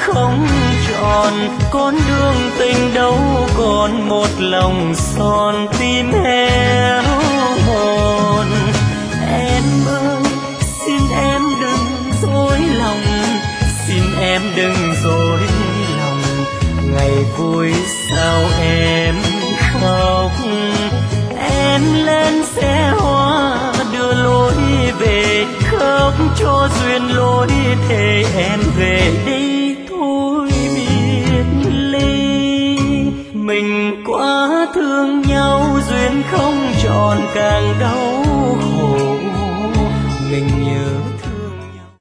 không tròn, con đường tình đâu còn một lòng son tim héo mòn. Em ơi xin em đừng dối lòng, xin em đừng dối lòng, ngày vui sao em khóc. Em lên xe hoa đưa lối về, khóc cho duyên lối thề em về đi thôi biệt ly. Mình quá thương nhau duyên không tròn càng đau